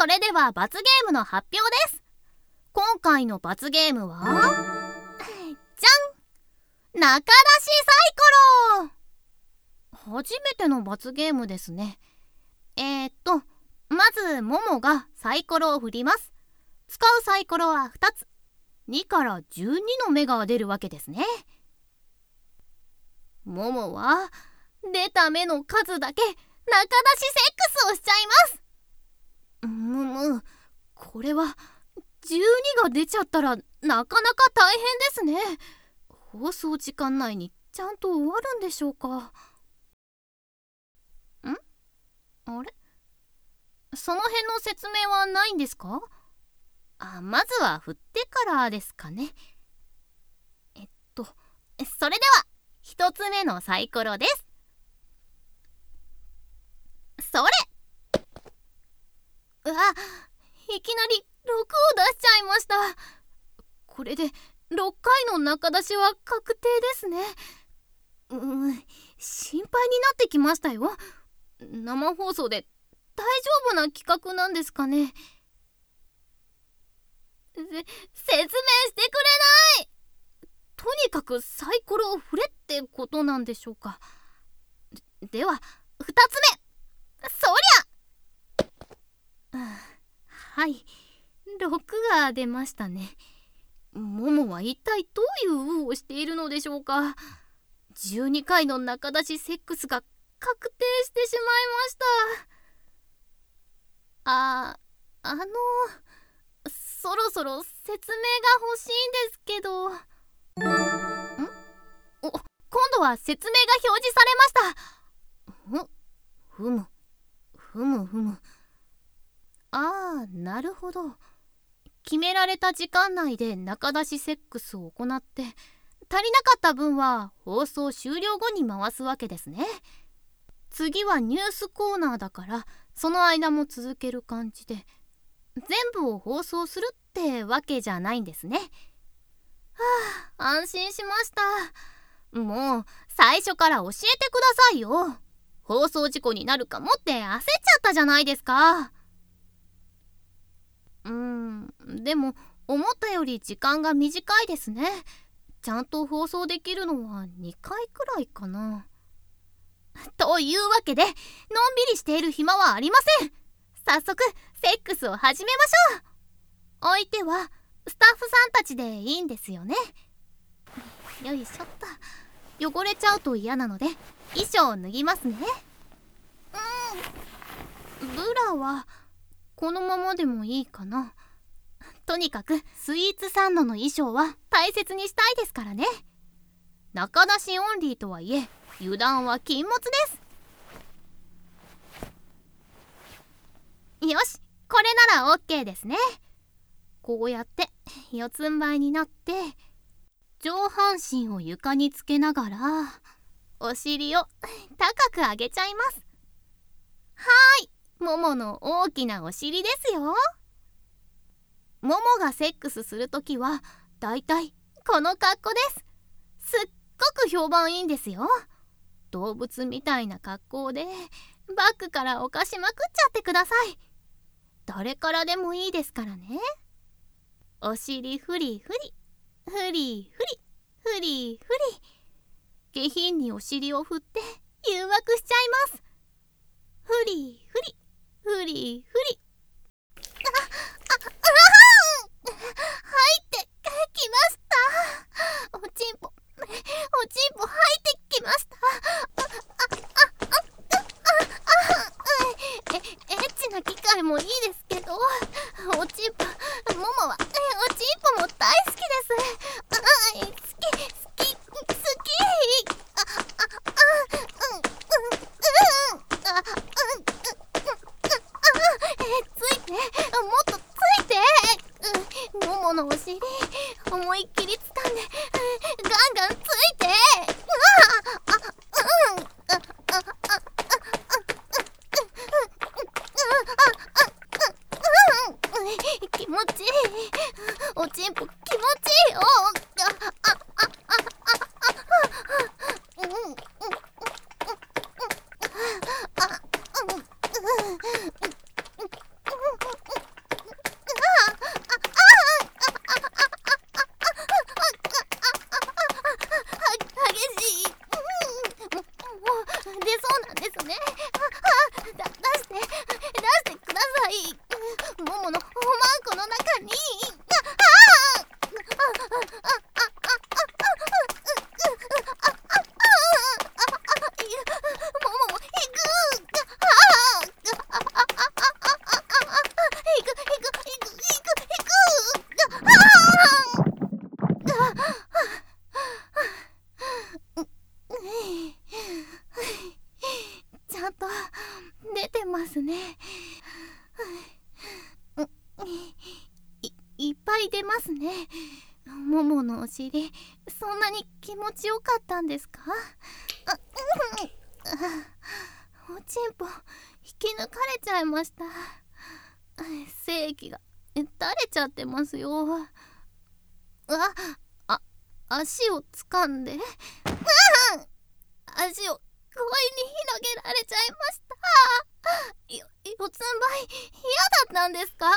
それでは罰ゲームの発表です。今回の罰ゲームはじゃん、中出しサイコロ。初めての罰ゲームですね。まずももがサイコロを振ります。使うサイコロは2つ。2から12の目が出るわけですね。ももは出た目の数だけ中出しセックスをしちゃいます。これは12が出ちゃったらなかなか大変ですね。放送時間内にちゃんと終わるんでしょうか。あれ、その辺の説明はないんですか？まずは振ってからですかね。それでは1つ目のサイコロです。それ！いきなり6を出しちゃいました。これで6回の中出しは確定ですね。心配になってきましたよ。生放送で大丈夫な企画なんですかね。説明してくれない。とにかくサイコロを振れってことなんでしょうか。では2つ目、そりゃはい、6が出ましたね。ももは一体どういう運をしているのでしょうか。12回の中出しセックスが確定してしまいました。そろそろ説明が欲しいんですけど。今度は説明が表示されました。ふむ。なるほど。決められた時間内で中出しセックスを行って足りなかった分は放送終了後に回すわけですね。次はニュースコーナーだからその間も続ける感じで全部を放送するってわけじゃないんですね。安心しました。もう最初から教えてくださいよ。放送事故になるかもって焦っちゃったじゃないですか。でも思ったより時間が短いですね。ちゃんと放送できるのは2回くらいかな。というわけでのんびりしている暇はありません。早速セックスを始めましょう。相手はスタッフさんたちでいいんですよね。よいしょっと。汚れちゃうと嫌なので衣装を脱ぎますね。ブラはこのままでもいいかな。とにかくスイーツサンドの衣装は大切にしたいですからね。中出しオンリーとはいえ油断は禁物です。よし、これなら OK ですね。こうやって四つん這いになって上半身を床につけながらお尻を高く上げちゃいます。ももの大きなお尻ですよ。ももがセックスするときはだいたいこの格好です。すっごく評判いいんですよ。動物みたいな格好でバッグから犯しまくっちゃってください。誰からでもいいですからね。お尻フリフリフリフリフリフリ、下品にお尻を振って誘惑しちゃいます。フリフリフリフリ。入ってきました。おちんぽ入ってきました。エッチな機会もいいですけど、おちんぽももはおちんぽも大好きです。好きついて、もっとついて。もものお尻思いっきり掴んでガンガンついて。気持ちいい。おちんぽ気持ちいいよ。 いっぱい出ますね。もものお尻、そんなに気持ちよかったんですか？おちんぽ引き抜かれちゃいました。精液が垂れちゃってますよ。足を掴んで、足を強引に広げられちゃいました。四つん這い嫌だったんですか？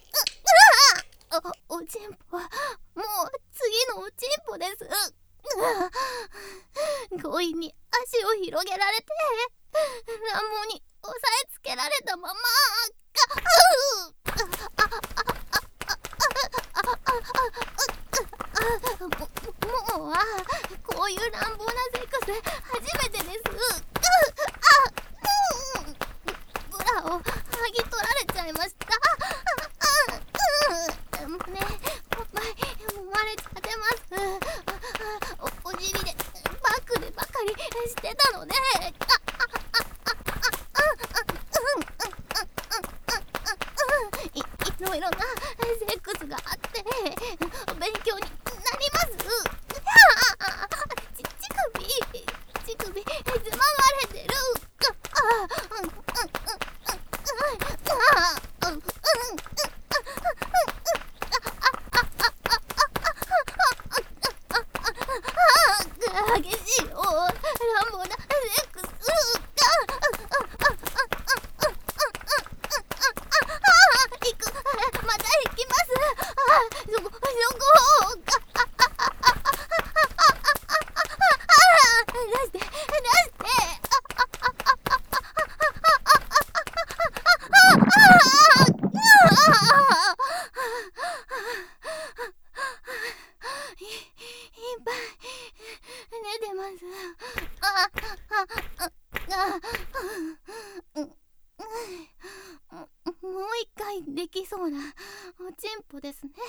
おちんぽはもう次のおちんぽです。強引に足を広げられて、乱暴に押さえつけられたまま、もうはこういう乱暴なセックス初めてです。ブラを剥ぎ取られちゃいました。胸、おっぱい揉まれちゃってます。お尻でバックでばかりしてたので、いろいろなセックスがあって勉強になります。乳首つままれてる。激しいよ、乱暴なセックス。また行きます。そこ出していっぱい出てます。もう一回できそうなおちんぽですね。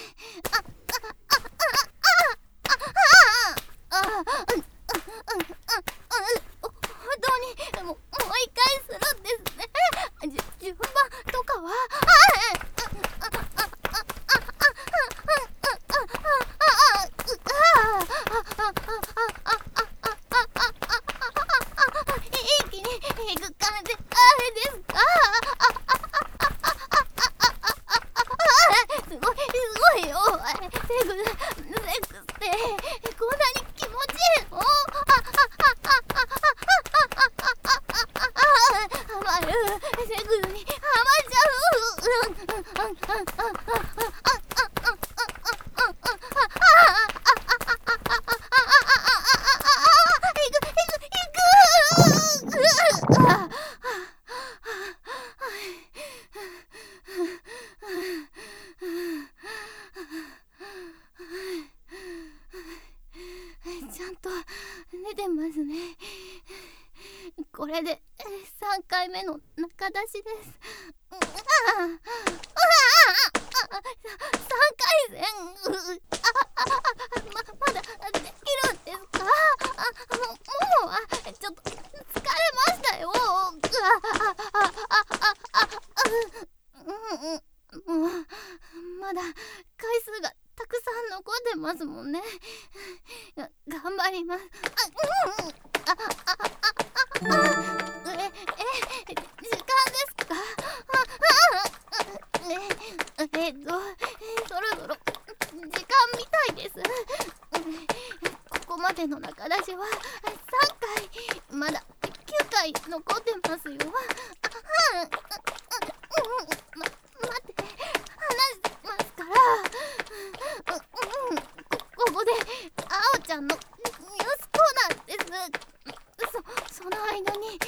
本当にもう一回するんですね。順番とかは一気にいく感じですか？すごいよ。セックスってこんなに気持ちいいの？ハマる。セックスにハマっちゃう。ちゃんと出てますね。これで3回目の中出しです。3回戦。まだできるんですか？もうはちょっと疲れましたよ。もうまだ回数がたくさん残ってますもんね。頑張ります。時間ですか？そろそろ時間みたいです。ここまでの中出しは3回、まだ9回残ってますよ。待って、話しますから。ここであおちゃんのニュースコーナーです。その間に